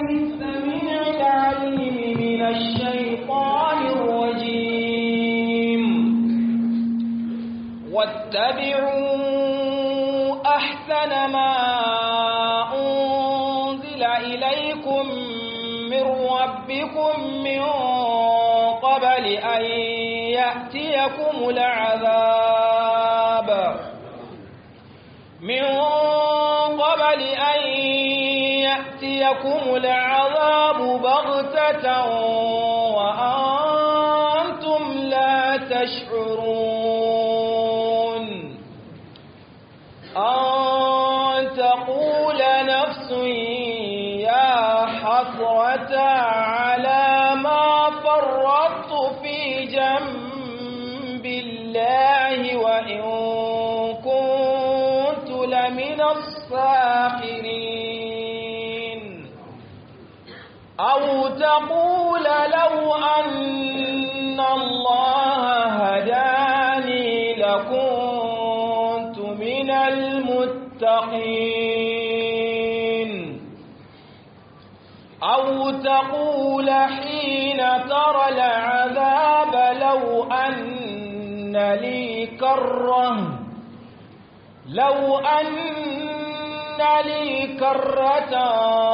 السميع العليم من الشيطان الرجيم واتبعوا أحسن ما أنزل إليكم من ربكم من قبل أن يأتيكم العذاب بغتة وأنتم لا تشعرون أن تقول نفس يا حسرة على ما فرطت في جنب الله وإن كنت لمن الساخرين أو تقول لو أن الله هداني لكنت من المتقين أو تقول حين ترى العذاب لو أن لي كرة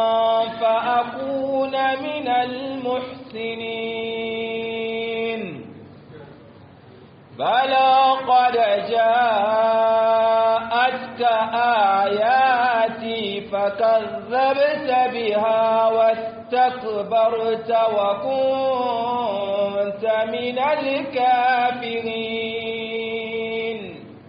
فأكون من المحسنين بلى قد جاءتك آياتي فكذبت بها واستكبرت وكنت من الكافرين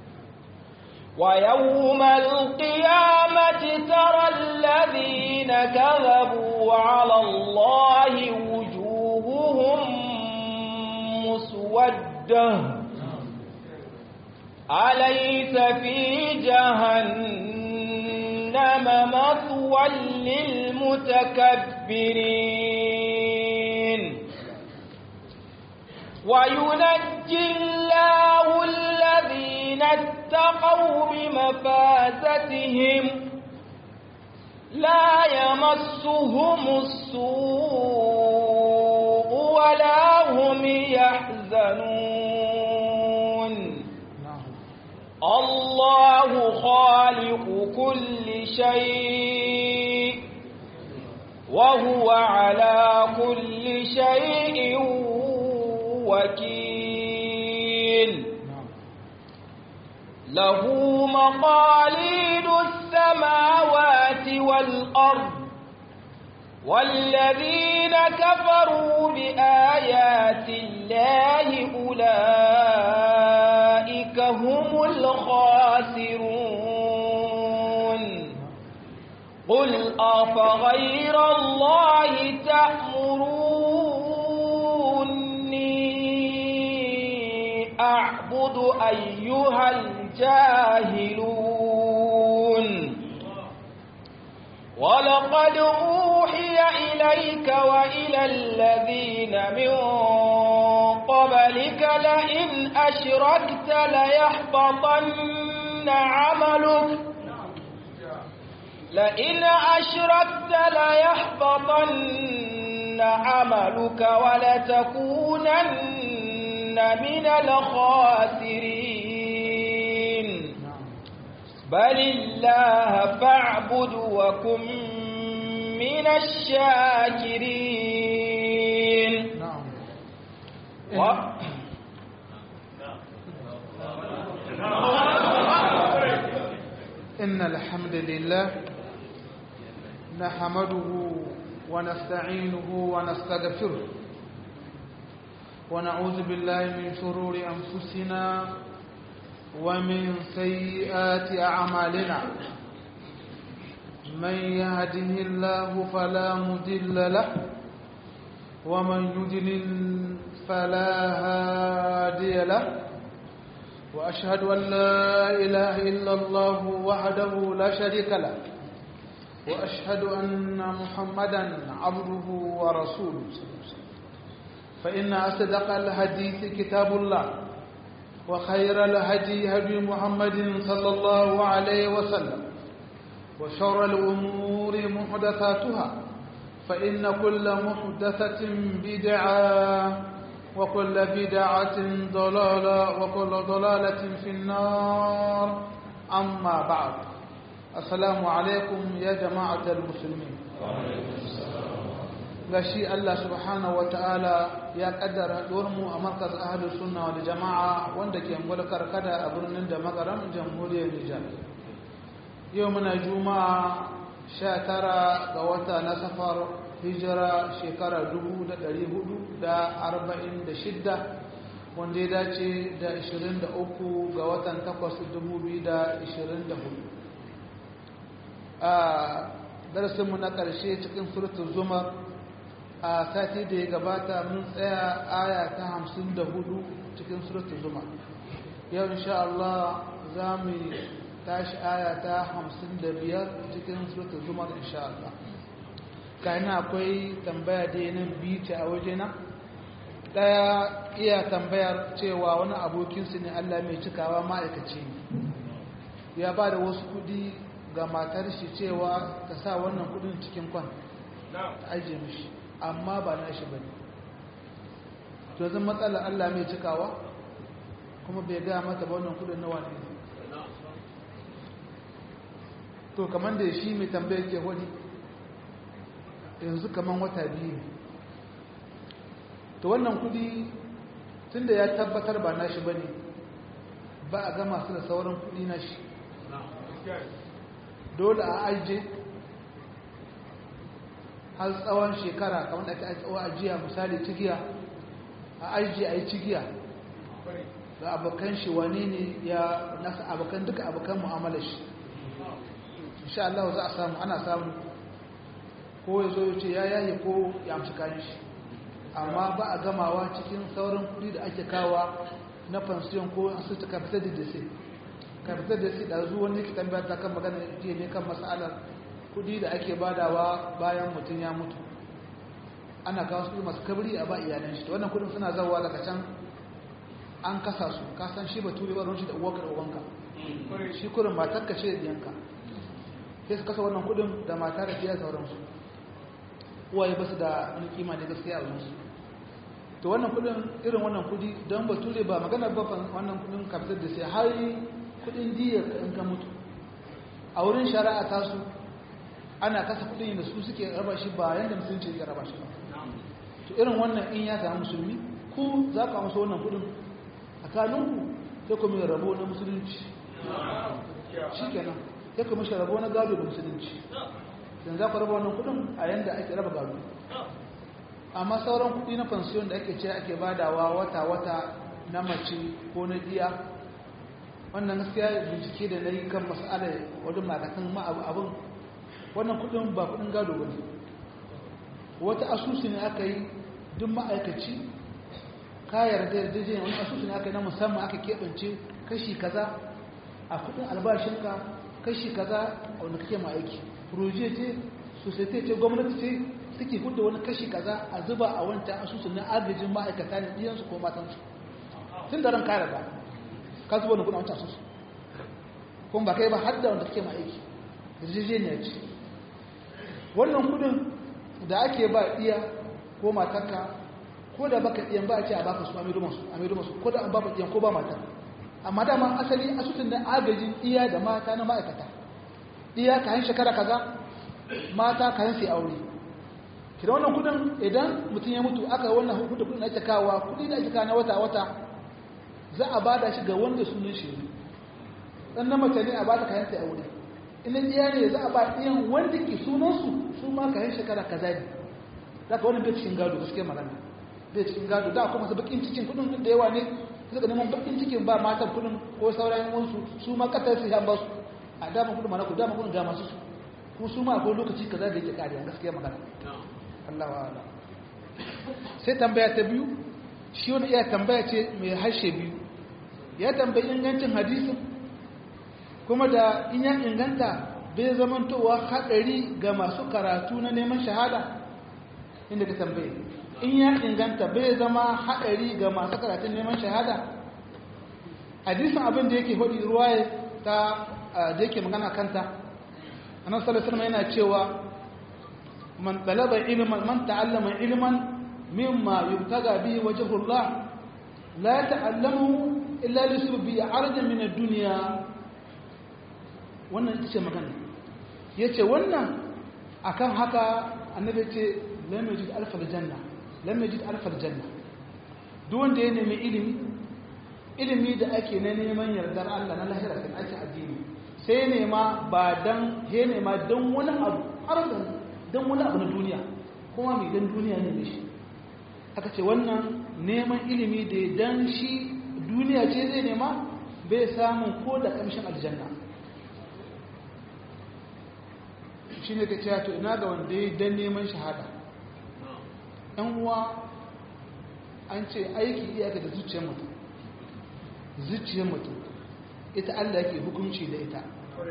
ويوم القيامة ترى الذين كذبوا على الله وجوههم مسودة أليس في جهنم مثوى للمتكبرين وينجي الله الذين اتقوا بمفازتهم لا يمسهم السوء ولا هم يحزنون الله خالق كل شيء وهو على كل شيء وكيل له مقاليد السماوات والأرض والذين كفروا بآيات الله أولئك هم الخاسرون قل أفغير الله تأمروني أعبد أيها الجاهلون ولقد أوحي إليك وإلى الذين من قبلك لئن أشركت ليحبطن عملك ولتكونن من الخاسرين بل الله فاعبد وكن من الشاكرين إن الحمد لله نحمده ونستعينه ونستغفره ونعوذ بالله من شرور أنفسنا ومن سيئات أعمالنا من يهده الله فلا مضل له ومن يضلل فلا هادي له وأشهد أن لا إله إلا الله وحده لا شريك له وأشهد أن محمدا عبده ورسوله فإن أصدق الحديث كتاب الله وخير الهدي هدي محمد صلى الله عليه وسلم وشر الأمور محدثاتها فإن كل محدثة بدعة وكل بدعة ضلالة وكل ضلالة في النار أما بعد السلام عليكم يا جماعة المسلمين gashi Allah subhanahu wa ta'ala ya kaddara mu a markaz ahlus sunna wal jama'a wanda ke mulkar kada a birnin da magaram jamhuriyar Nijar yau muna juma'a 19 ga wata na safar hijira shekara 1446 wanda ya dace da 23 ga watan 8 2024 a darasinmu na ƙarshe cikin suratul zumar a sati da ya gabata mun tsaya aya ta 54 cikin suratul zumar yau insha Allah za mu tashi aya ta 55 cikin suratul zumar insha Allah kaina akwai tambaya da yanin biyu a wajena daya iya tambayar cewa wani abokinsu ne Allah mai cikawa ma'aikaci ya ba da wasu kudi ga matar shi cewa ta sa wannan kudin cikin kwan ta ajiye mishi amma ba na shi bane to zan matsalar Allah mai cikawa kuma bai ga mata ba wannan kudin nawa ne to kamar da shi mai tambayar ke wani yanzu kaman wata biyu to wannan kudi tunda ya tabbatar ba nashi bane ba a gama su da sauran kudi nashi dole a aje har tsawon shekara kamar da ake tsawo ajiya misali cigiya a aje a yi cigiya ga abokan shi wane ne ya nasa abokan duka abokan mu'amalar shi insha Allah za a samu ana samu ko ya zo ya ce ya yaye ko ya amshi kayan shi amma ba a gamawa cikin sauran kudi da ake kawa na fansiyon ko an suta capital da dc capital da dc da zuwa wani kitan bayar ta kan magana jiya ne kan matsalar kudi da ake badawa bayan mutum ya mutu ana kawo su masu kabri a ba iyalan shi wannan kudin suna zawa daga can an kasa su kasan shi ba turi ba shi da uwarka da uwanka shi kurin matar ka ce yanka sai su kasa wannan kudin da mata da fiye sauransu uwaye ba su da wani kima ne gaskiya a wurinsu to wannan kudin irin wannan kudi don bature ba magana ba wannan kudin capital da sai har kudin diyar in ka mutu a wurin shari'a tasu ana kasa kudin da su suke raba shi ba yadda musulunci ya raba shi ba to irin wannan in ya samu musulmi ku za ka amsa wannan kudin a kanunku sai ku mai rabo na musulunci shi kenan sai ku mashi rabo na gado da musulunci dan za ku raba wannan kudin a yanda ake raba gado amma sauran kudi na pension da ake ce ake badawa wata-wata na mace ko na diya wannan gaskiya bincike da na yi kan mas'alar wajen ma'aikatan abin wannan kudin ba kudin gado ba ne wata asusu ne aka yi duk ma'aikaci kayar da yarjejeniya wani asusu ne aka yi na musamman aka keɓance kashi kaza a kudin albashinka kashi kaza a wanda kake ma'aiki proje ce society ce gwamnati ce suke hudu wani kashi kaza a zuba a wancan asusun na agajin ma'aikata ne ɗiyansu ko matansu tun da ran kare ba ka zuba wani kudin wancan asusun kuma ba kai ba har da wanda kake ma'aiki yarjejeniya ce wannan kudin da ake ba iya ko matanka ko da baka iyan ba a ce a baka su a maido masu ko da an baka iyan ko ba matanka amma dama asali asusun na agajin iya da mata na ma'aikata iya kayan shekara kaza mata kayan sai aure kira wannan kudin idan mutum ya mutu aka wannan kudin ake kawa kudi da ake kawo na wata-wata za a bada shi ga wanda sunan shi dan na mace ne a bada kayan sai aure idan iya ne za a ba iyan wanda ke sunansu su ma kayan shekara kaza ne za ka wani bai cikin gado gaske magana bai cikin gado da kuma su bakin cikin kudin da yawa ne suka neman bakin cikin ba matan kudin ko sauran yawansu su ma kasar su ya ba su a dama kudin mana ku dama kudin ga masu su kuma su ma akwai lokaci kaza da yake kariya gaskiya magana Allah wa Allah sai tambaya ta biyu shi wani iya tambaya ce mai harshe biyu ya tambayi ingancin hadisin kuma da in ya inganta bai zamantowa haɗari ga masu karatu na neman shahada inda ka tambaye in ya inganta bai zama haɗari ga masu karatun neman shahada hadisin abin da yake hudu ruwaye ta da yake magana kanta annabi sallallahu alaihi wasallam yana cewa man talaba ilman man ta'allama ilman mimma yubtaga bihi wajhullah la ta'allamu illa lisub bi arjan min ad-dunya wannan ita ce magana yace wannan akan haka annabi ce lam yajid alfal janna lam yajid alfal janna duk wanda ya nemi ilimi da ake na neman yardar Allah na lahira kan ake addini sai nema ba dan he nema dan wani abu ardan dan wani abu na duniya kuma mai dan duniya ne shi aka ce wannan neman ilimi da dan shi duniya ce zai nema bai samun ko da kamshin aljanna shi ne ka ce to ina ga wanda ya dan neman shahada ɗan uwa an ce aiki iyaka da zuciyar mutum ita Allah yake hukunci da ita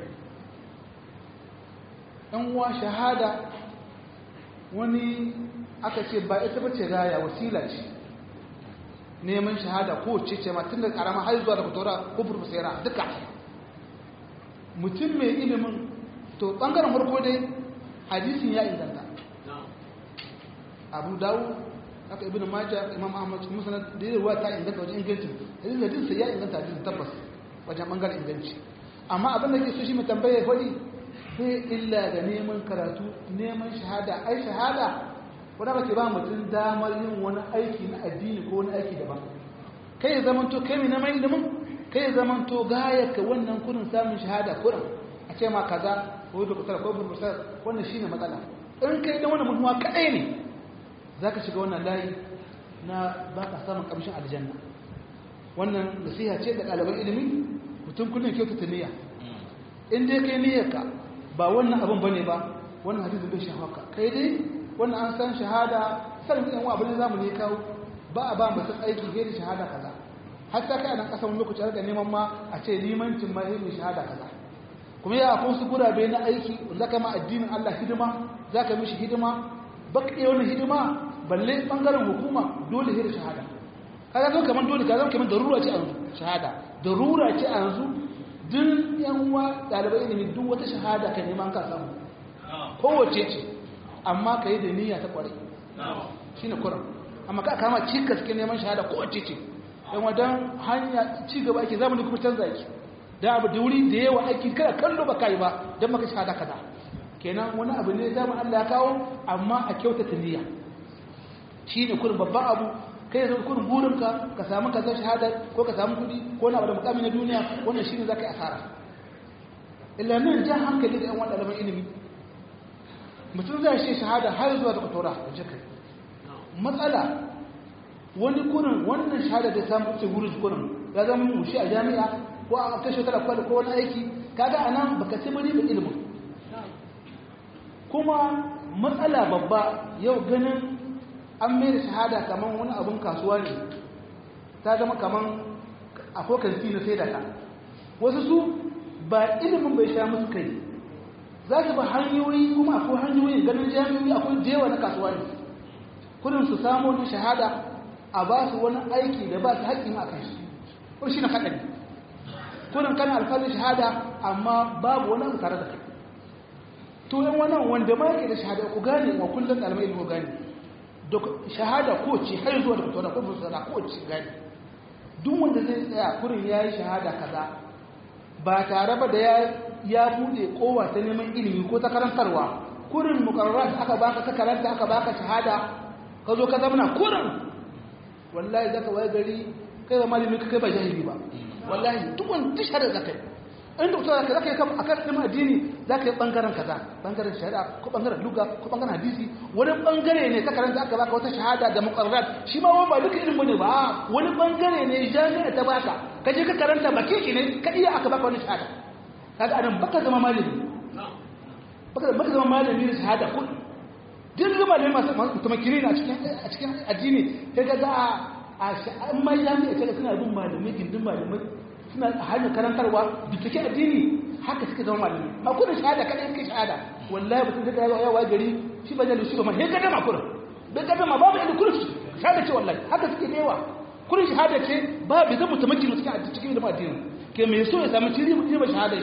ɗan uwa shahada wani aka ce ba ita bace raya wasila ce neman shahada ko ce ma tun da karama har zuwa da fitora ko burbusaira duka mutum mai ilimin to bangaren farko dai hadisin ya inganta abu dawo aka ibn majah imam ahmad musnad da yawa ta inganta wajen inganci hadisin sai ya inganta hadisin tabbas wajen bangaren inganci amma abin da ke so shi mu tambaye fadi sai illa da neman karatu neman shahada ai shahada wanda ba ke ba mutum damar yin wani aiki na addini ko wani aiki daban kai ya zamanto kai mai neman ilimin kai ya zamanto gayarka wannan kudin samun shahada kudin a ce ma kaza ko da kusa ko burbusa wannan shine matsala in kai da wannan mutuwa kadai ne zaka shiga wannan layi na baka samun kamshin aljanna wannan nasiha ce da ɗaliban ilimi mutum kullum kyautata niyya in dai kai niyyarka ba wannan abin bane ba wannan hadisi bai shahaka kai dai wannan an san shahada sanin ɗan wa abin zamu ne kawo ba a ba mutum aiki gairi shahada kaza hatta kai nan kasan lokaci har da neman ma a ce limancin ma yin shahada kaza kuma ya akwai su gurabe na aiki wanda kama addinin Allah hidima zaka mishi hidima baka iya wannan hidima balle bangaren hukuma dole sai da shahada kaga zo kaman dole kaga kaman darura ce a yanzu shahada darura ce a yanzu duk yan uwa dalibai ilimi duk wata shahada ka neman ka samu kowace ce amma ka yi da niyya ta kware shine Qur'an amma ka kama cikas ke neman shahada kowace ce dan wadan hanya ci gaba ake zamani kuma canza yake da abu da wuri da yawa aiki kada kallo ba kai ba dan maka shahada kaza kenan wani abu ne zaman Allah ya kawo amma a kyautata niyya shine kurin babban abu kai yanzu kurin burinka ka samu kaza shahada ko ka samu kudi ko na da mukami na duniya wannan shine zaka yi asara illa nan jan hankali da yan wanda malaman ilimi mutum zai shi shahada har zuwa da kutura da jikai matsala wani kurin wannan shahada da samu ce wurin kurin ya zama mushi a jami'a ko a kai shekara kwada ko wani aiki kaga anan baka ci bari da ilimin kuma matsala babba yau ganin an mai da shahada kaman wani abun kasuwa ne ta zama kaman akwai kanti na sai da ka wasu su ba ilimin bai sha musu kai za su ba hanyoyi kuma akwai hanyoyi ganin jami'o'i akwai jewa na kasuwa ne kudin su samu wani shahada a ba su wani aiki da ba su haƙƙin a kan shi ko shi na haɗari kudin kana alfazin shahada amma babu wani abu tare da kai to yan wannan wanda ma yake da shahada ku gane wa kullum ɗalmai ku gane shahada ko ce har zuwa da fitowa ko fitowa ko ce gane duk wanda zai tsaya kurin ya yi shahada kaza ba tare ba da ya bude kowa ta neman ilimi ko ta karantarwa kurin mukarrar aka baka ta karanta aka baka shahada ka zo ka zamana kurin wallahi zaka waye gari kai ba malami kai ba jahili ba wallahi duk wanda shahada zaka yi in doktor zaka yi kan akan ilimin addini zaka yi bangaren kaza bangaren shari'a ko bangaren lugha ko bangaren hadisi wani bangare ne ka karanta aka baka wata shahada da muqarrar shi ma ba duka ilimin ne ba wani bangare ne jami'a ta baka kaje ka karanta baki ne ka iya aka baka wani shahada kaga anan baka zama malami baka zama malami da shahada ko din zama malami masu tumakiri a cikin addini kaga za a amma jami'a ta suna bin malamai gindin malamai suna hanyar karantarwa bincike addini haka suka zama malami a kudin shahada kada yake shahada wallahi mutum zai kai yawa gari shi ba zai ba he gada ma kurin bai gada ma babu inda kurin shahada ce wallahi haka suke da yawa kurin shahada ce babu zai mutum cikin da addini ke mai so ya samu ciri ba shahada shi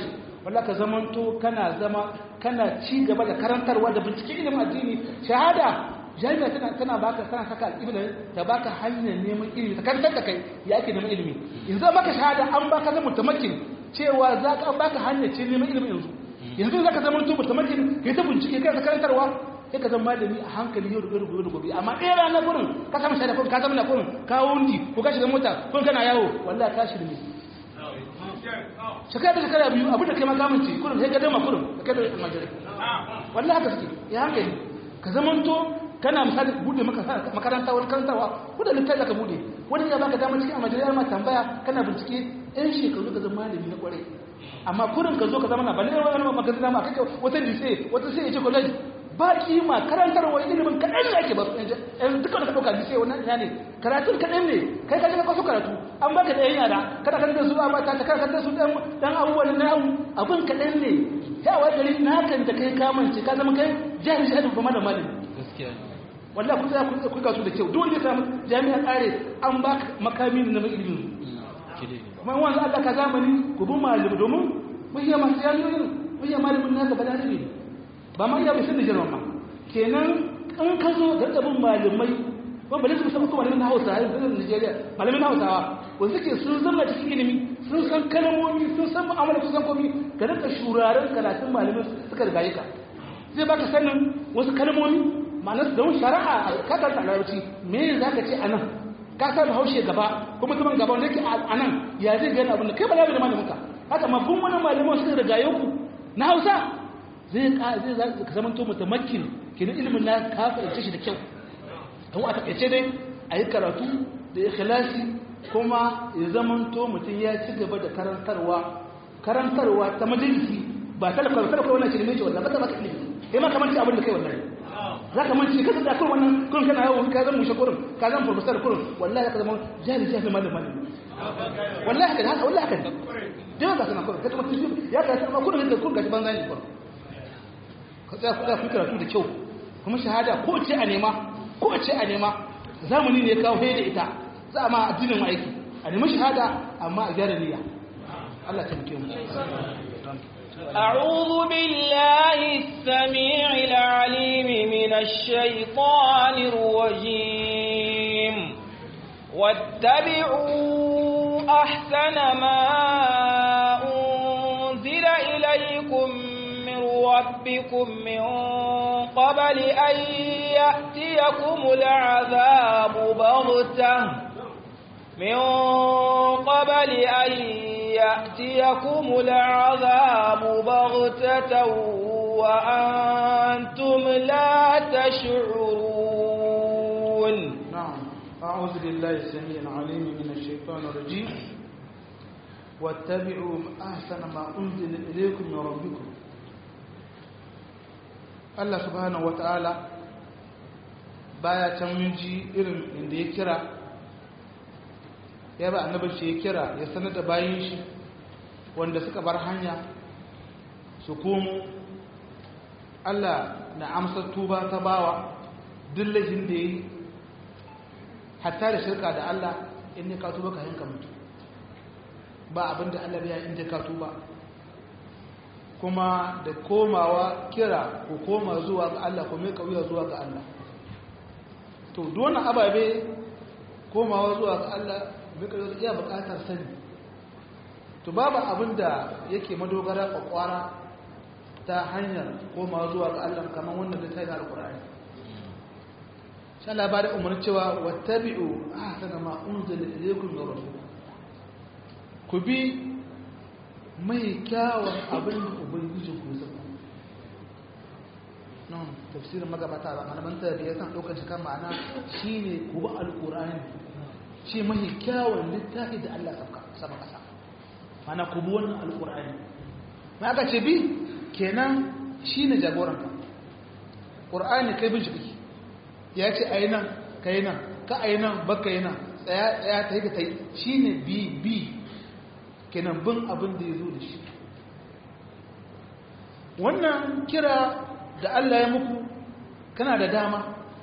wallahi ka zamanto kana ci gaba da karantarwa da bincike ilimin addini shahada jami'a tana saka al'ibla ta baka hanyar neman ilimi ta karantar da kai ya ake neman ilimi yanzu baka shahada an baka zama mutamakin cewa za ka an baka hanyar ce neman ilimi yanzu za ka zama mutamakin kai ta bincike kai ta karantarwa sai ka zama malami a hankali yau da gobe amma ɗaya ranar gurin ka samu shaida ka zama na gurin ka wundi ko ka shiga mota ko kana yawo wallahi ka shirme shekara biyu abinda kai makamanci kurin sai ka dama kurin ka kai da majalis wallahi haka suke ya hankali ka zamanto kana misali bude makaranta wani karantarwa ko da littafi ka bude wani ya baka dama cikin majalis ma tambaya kana bincike ɗan shekaru ka zama malami na kwarai amma kurin ka zo ka zama na balle wani magazina ma kake wata lise wata sai ya ce college ba kima karantarwa ilimin kaɗan ne ake ba su ɗan duka da ka ɗauka lise wannan ina ne karatun kaɗan ne kai ka kwaso karatu an baka da yan yara kada kan da su ba ta kada kan da su dan abubuwan na abun kaɗan ne ya wa gari na kan da kai kamance ka zama kai jahil shahadu kuma da malami gaskiya wallahi kun za ku ga su da kyau duk wanda ya samu jami'a tsare an baka makami na ilimin kuma wanda Allah ka zamani ku bi malami domin mun yi masu jami'o'in mun yi malamin na gaba da ne ba ma iya bisin da jirman ma kenan in ka zo ga bin malamai ba bale su san ko malamin Hausa a yanzu Nigeria malamin Hausawa wanda suke sun zama cikin ilimi sun san kalmomi sun san mu'amala sun san komai ka rika shuraren karatun malamin suka rigaye ka zai baka sanin wasu kalmomi ma'anar da shari'a ka karanta larabci me zaka ce anan ka san haushe gaba kuma mutumin gaba wanda yake anan ya zai ga abin da kai ba da malamin ka haka ma kun wani malamin suka rigaye ku na Hausa zai ka zama to mutamakkin kenan ilimin na ka fahimce shi da kyau don a takaice dai a yi karatu da ikhlasi kuma ya zama to mutum ya ci gaba da karantarwa ta majalisi ba talaka wannan shi ne mai wallahi ba ta baka ilimi kai ma kamar ci abin da kai wallahi za ka manci ka da kun wannan kun kana yawo ka zama mushe kurin ka zama professor kurin wallahi ka zama jahili malamin wallahi haka wallahi haka dai ba kana kurin ka zama ya ka zama kurin da kun gaji banza ne kurin ka tsaya ku karatu da kyau kuma shahada ko ce a nema zamani ne kawo da ita za a ma addinin aiki a nemi shahada amma a gyara niyya Allah ta muke mu أعوذ بالله السميع العليم من الشيطان الرجيم واتبعوا أحسن ما أنزل إليكم من ربكم من قبل أن يأتيكم العذاب بغتة وأنتم لا تشعرون نعم أعوذ بالله السميع العليم من الشيطان الرجيم واتبعوا أحسن ما أنزل إليكم من ربكم Allah subhanahu wata'ala baya can mun ji irin inda ya kira ya ba annabin shi ya kira ya sanar da bayin shi wanda suka bar hanya su komo Allah na amsa tuba ta bawa dillahin da yi hatta da shirka da Allah in ne ka tuba ka yanka mutu ba abinda Allah ya inda ka tuba kuma da komawa kira ko koma zuwa ga Allah ko mai kauya zuwa ga Allah to duwana ababe komawa zuwa ga Allah mai kauya iya bukatar sani to babu abinda yake madogara kwakwara ta hanyar komawa zuwa ga Allah kamar wannan da tayi alqur'ani sai Allah ba da umarni cewa wattabi'u ahsana ma unzila ilaykum min rabbikum ku bi mai kyawun abin da ubangijin ku zaba nan tafsirin magabata ba malaman tarbiyya san daukar shi kan ma'ana shine ku bi alqur'ani shi mai kyawun littafi da Allah saba kasa mana ku bi wannan alqur'ani ma aka ce bi kenan shine jagoran ka qur'ani kai bin shi ya ce ayi nan kai nan ka ayi nan baka yi nan tsaya ta yi ka tai shine bi kenan bin abin da ya zo da shi wannan kira da Allah ya muku kana da dama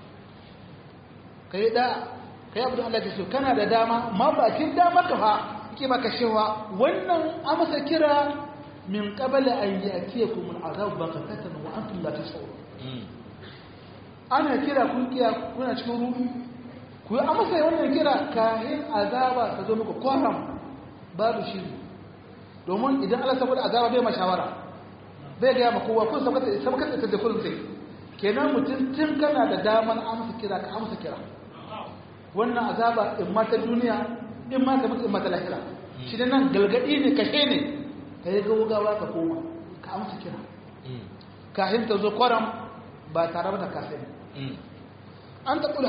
ka yi abu da Allah ya so kana da dama ma bakin dama ka fa ke maka shewa wannan amsa kira min qabli an ya'tiyakum al'azab baghtatan wa antum la tash'urun ana kira kun kiya kuna cikin ruhu ku yi amsa wannan kira kahin azaba ta zo muku kwaram babu shi domin idan Allah saboda azaba bai mashawara bai ga maka kowa kun sabaka ta da kullum sai kenan mutum tun kana da daman amsa kira ka amsa kira wannan azaba in ma ta duniya in ma ta mutu in ma ta lahira shi da nan galgadi ne kashe ne ka yi gaugawa ka koma ka amsa kira kahin ta zo kwaram ba tare da kasani أن تقول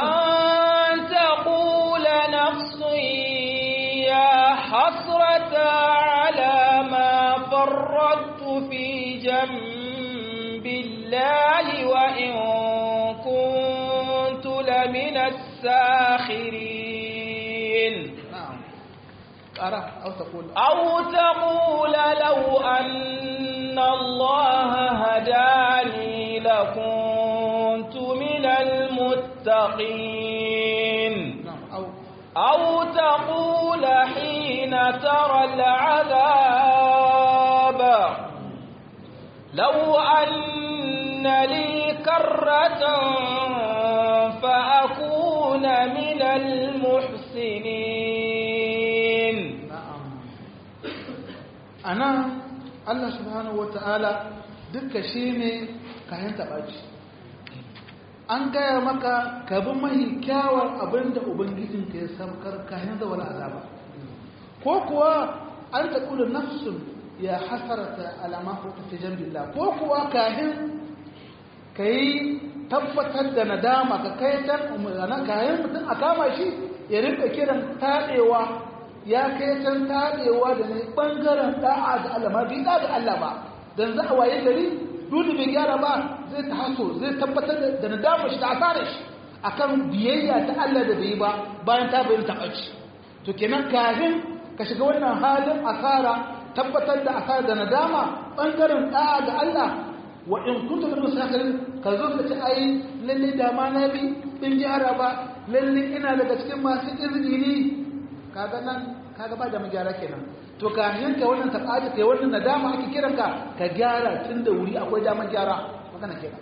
نفس يا حسرة على ما فرطت في جنب الله وإن كنت لمن الساخرين أو تقول لو أن الله هداني لكنت من المتقين أو تقول حين ترى العذاب لو أن لي كرة فأكون من المحسنين أنا الله سبحانه وتعالى دك شيني كهين تباجي an gaya maka ka bi mahi kyawar abinda ubangijinka ya saukar kayan da wani azaba ko kuwa an ta kula nafsun ya hasarata alama hutu ta jambilla ko kuwa kayan ka yi tabbatar da nadama ka kai can umarna kayan mutum a kama shi ya rinka kiran taɗewa ya kai can taɗewa da ne ɓangaren ɗa'a da Allah ma bi ɗa da Allah ba don za a waye gari dole bai gyara ba zai ta haso zai tabbatar da nadama shi da asarar shi akan biyayya ta Allah da bai ba bayan ta bayyana ta ɓaci to kenan kafin ka shiga wannan halin asara tabbatar da asara da nadama ɓangaren ɗa'a ga Allah wa in kuntu min musakarin ka zo ka ci ai lalle da ma na bi in gyara ba lalle ina daga cikin masu izini kaga nan kaga ba da magyara kenan to kafin ka wannan tabaji kai wannan nadama ake kiranka ka gyara tun da wuri akwai daman gyara magana kenan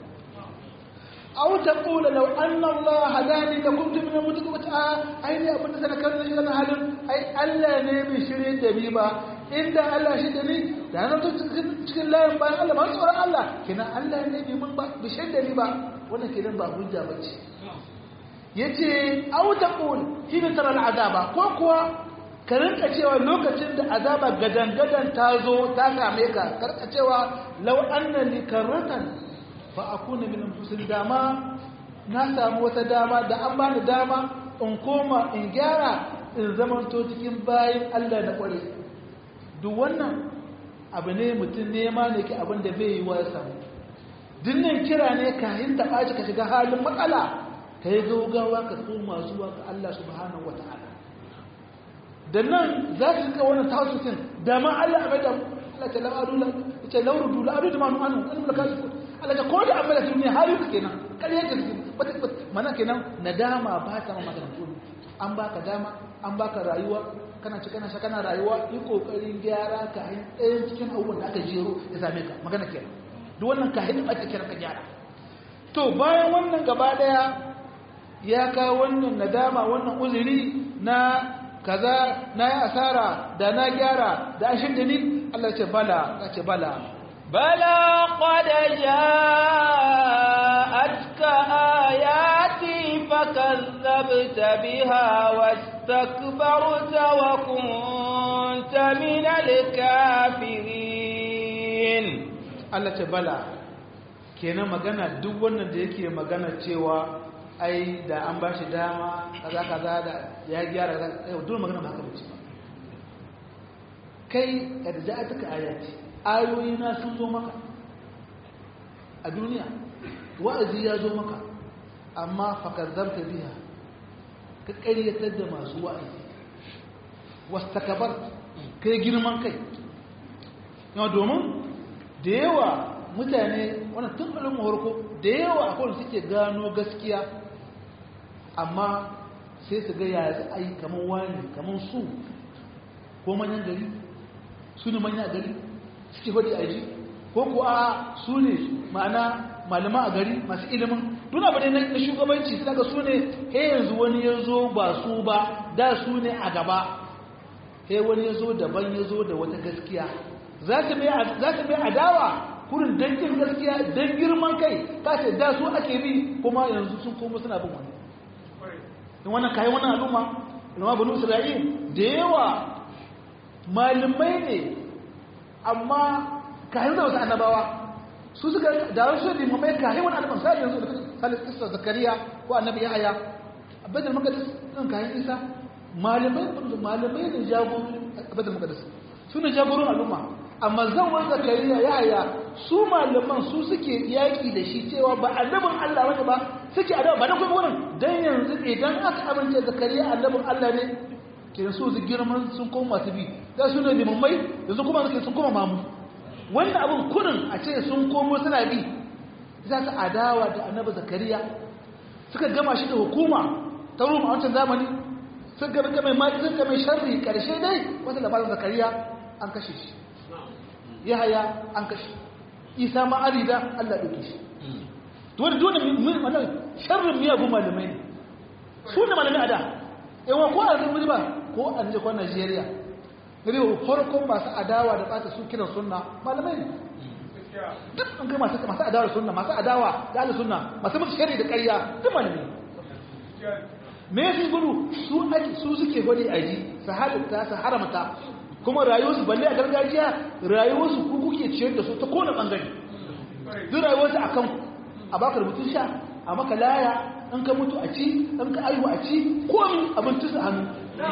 aw taqula law anna Allah hadani la kuntu min al-muttaqin ai ne abin da kana kallon shi na halin ai Allah ne bai shirye da ni ba inda Allah shi da ni da na to cikin layin bayan Allah ba tsoron Allah kenan Allah ne bai mun ba bi shirye da ni ba wannan kenan ba hujja bace yace aw taqul hina tara al-azaba ko kuwa ka rinka cewa lokacin da azaba gadan-gadan ta zo ta same ka karka cewa lau anna li karratan fa akuna min anfusil dama na samu wata dama da an bani dama in koma in gyara in zamanto cikin bayin Allah na kware duk wannan abu ne mutum nema ne ke abin da bai yi wa samu dinnan kira ne kayan ta ɓaci ka shiga halin matsala ka yi gaugawa ka koma zuwa ga Allah subhanahu wataala da nan za su ga wani tasusin da ma Allah abai da Allah ta la'adu ce laurudu la'adu da manu anu wani mulaka su Allah ta koda abai da duniya har yi kenan ƙarya ta mana kenan nadama ba ta ma magana tuni an baka dama an baka rayuwa kana ci kana sha kana rayuwa yi kokarin gyara ka hin ɗayan cikin abubuwan da aka jero ya same ka magana kenan duk wannan ka hin ake kira ka gyara to bayan wannan gaba daya ya kawo wannan nadama wannan uzuri na kaza na yi asara da na gyara da ashin da ni Allah ce bala ya ce bala bala qad ja'atka ayati fakazzabta biha wastakbarta wa kunta min al-kafirin Allah ce bala kenan magana duk wannan da yake magana cewa ai da an ba shi dama kaza kaza da ya gyara yau dole magana ba haka bace ba kai kada da aka ayati ayoyi na sun zo maka a duniya wa'azi ya zo maka amma fakazzarta biha ka ƙaryatar da masu wa'azi wastakabar kai girman kai yau domin da yawa mutane wannan tun ilimin harko da yawa akwai suke gano gaskiya amma sai su ga ya ai kamar wani kamar su ko manyan gari su ne manyan gari suke faɗi a ji ko ko a su ne ma'ana malama a gari masu ilimin duna ba ne na shugabanci su daga su ne he yanzu wani ya zo ba su ba da su ne a gaba he wani ya zo daban ya zo da wata gaskiya za ta mai adawa kurin dangin gaskiya don girman kai ta ce da su ake bi kuma yanzu sun komo suna bin wani in wannan kayan wannan al'umma ilma banu isra'il da yawa malamai ne amma kayan da wasu annabawa su suka da wasu limamai kayan wani al'umma sai yanzu da salisa zakariya ko annabi yahaya abadal maqdis din kayan isa malamai ne jagorin abadal maqdis su ne jagorin al'umma amma zawar zakariya yahaya su malaman su suke yaki da shi cewa ba annabin Allah wani ba suke adawa ba da kuma wurin dan yanzu idan aka amince zakariya annabin Allah ne ke su girman sun koma masu bi da su ne limammai yanzu kuma suke sun koma mamu wannan abin kudin a ce sun komo suna bi za su adawa da annabi zakariya suka gama shi da hukuma ta ruma a wancan zamani sun gama mai sharri karshe dai wata labarin zakariya an kashe shi yahaya an kashe isa ma arida Allah ɗauke shi dole sharrin miyagun malamai ne su ne malamai a da yawan ko a zai ba ko a nije ko Najeriya gari farkon masu adawa da ɓata su kiran sunna malamai ne duk an kai masu adawa da sunna masu adawa da ala sunna masu mutu shari da ƙarya duk malamai me ya fi gudu su suke gwani a ji su halitta su haramta kuma rayuwarsu balle a gargajiya rayuwarsu ku kuke ciyar da su ta kone ɓangare duk rayuwarsu a kan a baka rubutun sha a maka laya in ka mutu a ci in ka aihu a ci komi abinci su hannu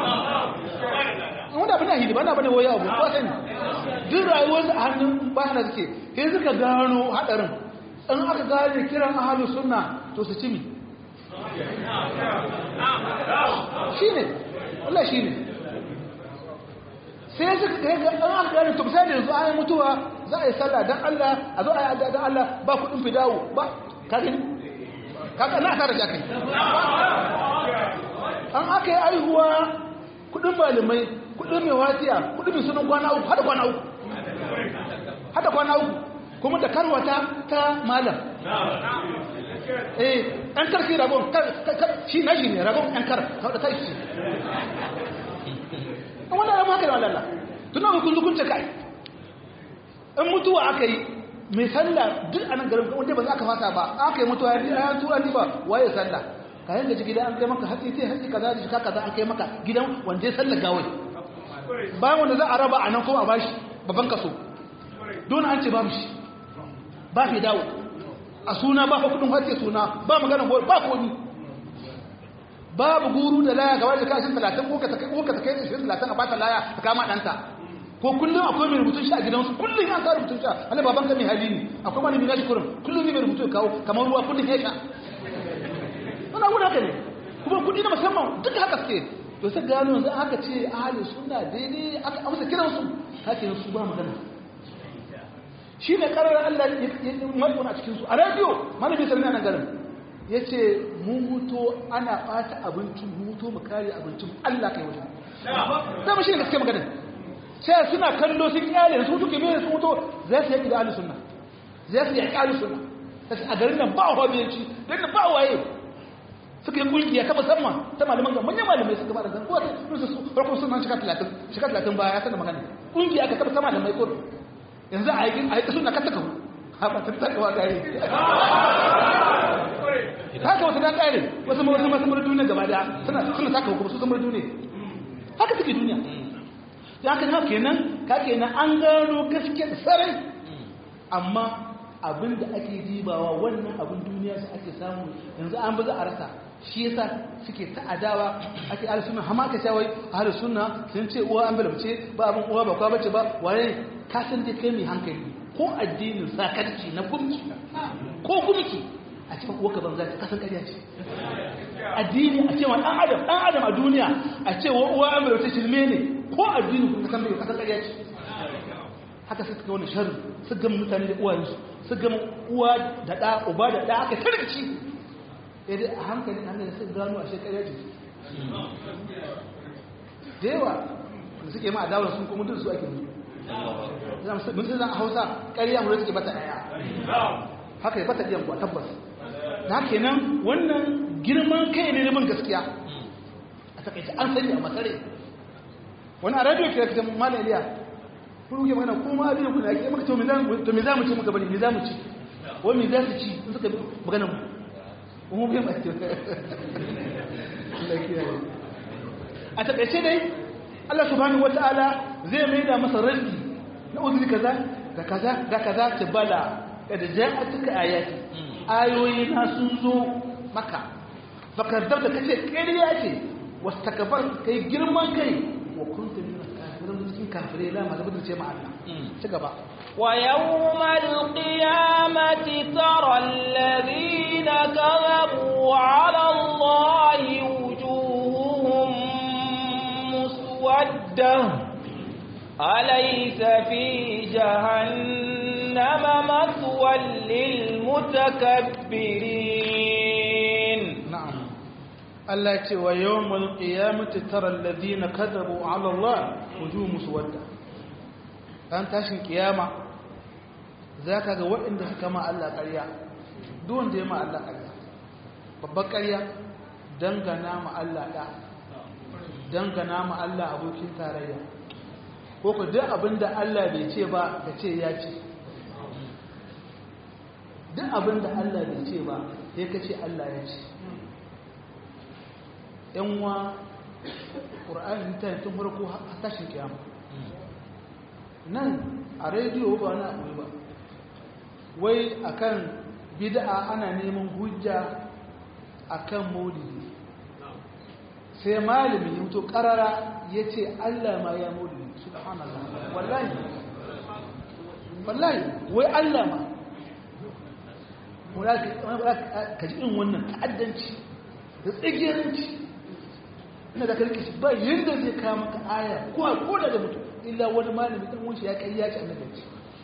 wanda abin ahidi ba na bane waya abu ko sani duk rayuwarsu a hannun ba na suke sai suka gano hadarin in aka gane kiran ahalu sunna to su ci mi shine wallahi shine sai suka ga an aka gane to misali yanzu an yi mutuwa za a yi sallah dan Allah a zo a yi addu'a dan Allah ba kudin fidawo ba kaga na tare da kai an aka yi aihuwa kudin malamai kudin mai wasiya kudin mai sunan kwana uku hada kwana uku kuma da karwata ta malam an karki rabon shi na shi ne rabon an kar da kai shi an wannan rabon haka da walala tunan hukunce kai in mutuwa aka yi mai sallah duk a nan garin wanda ba za ka fasa ba aka yi mutuwa ya tura ni ba waye sallah ka yanga ji gida an kai maka hatsi sai hatsi kaza da shika kaza an kai maka gidan wanda ya sallah gawai bayan wanda za a raba a nan kuma a bashi babban kaso don an ce babu shi ba fi dawo a suna ba fa kudin hatsi suna ba magana ba komi babu guru da laya gaba da kashin 30 ko ka ta kai 30 a bata laya ta kama danta ko kullum akwai mai rubutun shi a gidansu kullum an kawo rubutun shi Allah baban ka mai hali ne akwai malami nashi kurum kullum ne mai rubutun kawo kamar ruwa kullum ya sha wannan guda haka ne kuma kudi na musamman duka haka suke to sai gano yanzu aka ce ahli sunna daidai aka amsa kiran su haka su ba magana shi ne karar Allah ya matsuna cikin su a radio malami sallallahu alaihi garin yace mun huto ana bata abincin huto mu kare abincin Allah kai wajen sai shi ne gaskiya magana sai suna kallo sun kyale su duke mai su mutu za su yaki da ahlus sunna za su yaki ahlus sunna sai a garin nan ba hobiyanci dan ba waye suka yi kungiya ta musamman ta malaman ga manyan malamai suka fara zan ko su farko sun shika 30 baya ta da magana kungiya aka taba sama malamai ko yanzu a yi sunna ka taka ha ba ta takawa gari haka wata dan kare wasu masu duniya gaba daya suna taka hukum su zama duniya haka suke duniya ya kan haka kenan an gano gaskiyar sarai amma abin da ake dibawa wannan abin duniya su ake samu yanzu an baza a rasa shi yasa suke ta adawa ake ahlus sunna hama aka shawai ahlus sunna sun ce uwa an balabce ba abin uwa ba kwa bace ba waye ka san dai kai mai hankali ko addinin sakarci na gumki ko gumki a cikin uwa ka banza ka san kariya ce addini a cewa dan adam a duniya a cewa uwa an balabce shirme ne ko addini kun san bai ka san kariya ce haka sai suka wani sharri su ga mutane da uwayensu su ga uwa da da uba da da aka tarkaci dai a hankali sai gano a shekara ce da yawa da suke ma adawar sun kuma duk su ake mun sai a Hausa ƙarya mu take bata daya haka ya bata diyan kuwa tabbas da kenan wannan girman kai ne bin gaskiya a takaice an sani a masare wani a radio kira kitan malam Iliya kun ke magana kuma abin ku da ake maka to me za mu ci muka bari me za mu ci wai me za su ci in suka magana mu mu ga a takaice dai Allah subhanahu wataala zai mai da masa ranki na uzuri kaza da kaza da kaza ta bala kada ja'atuka ayati ayoyi na sun zo maka fakardar da kace ƙarya ce wastakbar kai girman kai wa kuntum min kafirin cikin kafirai la ma da ce ma Allah ci gaba ويوم القيامة ترى الذين كذبوا على الله وجوههم مسودة أليس في جهنم مثوى للمتكبرين نعم الله يقول ويوم القيامة ترى الذين كذبوا على الله وجوههم مسودة أنت عشان قيامة za ka ga waɗanda suka ma Allah ƙarya duwanda ya ma Allah ƙarya babbar ƙarya dangana ma Allah ɗa dangana ma Allah abokin tarayya ko ku duk abinda Allah bai ce ba ka ce ya ce duk abinda Allah bai ce ba sai ka ce Allah ya ce ‘yan wa ƙura'an ta yi tun farko a tashin kiyama nan a rediyo ba na abu ba wai akan bid'a ana neman hujja akan maulidi sai malami ya mutu karara yace Allah ma ya maulidi subhanallah wallahi wai Allah ma ka ji in wannan ta'addanci da tsigiranci ina da karki shi ba yanda zai kawo maka aya ko da mutum illa wani malami dan wunshi ya kai ya ci annabi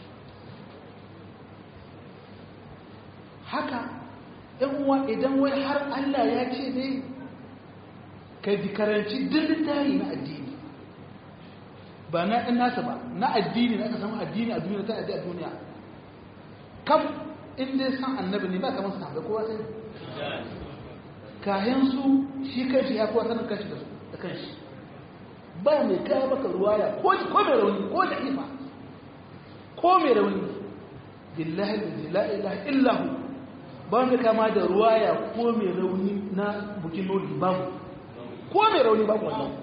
haka uwa idan wai har Allah ya ce ne ka karanci littafi na addini ba na ɗan nasa ba na addini na aka samu addini a duniya ta addini a duniya kam inda san annabi ne ba kamar su haɗa kowa sai kayan su shi kanshi ya kowa sanin kanshi da kanshi ba mai kawo maka ruwaya ko mai rauni ko da ifa ko mai rauni billahi la ilaha illahu ba wanda kama da ruwaya ko mai rauni na bukin noli babu ko mai rauni babu wannan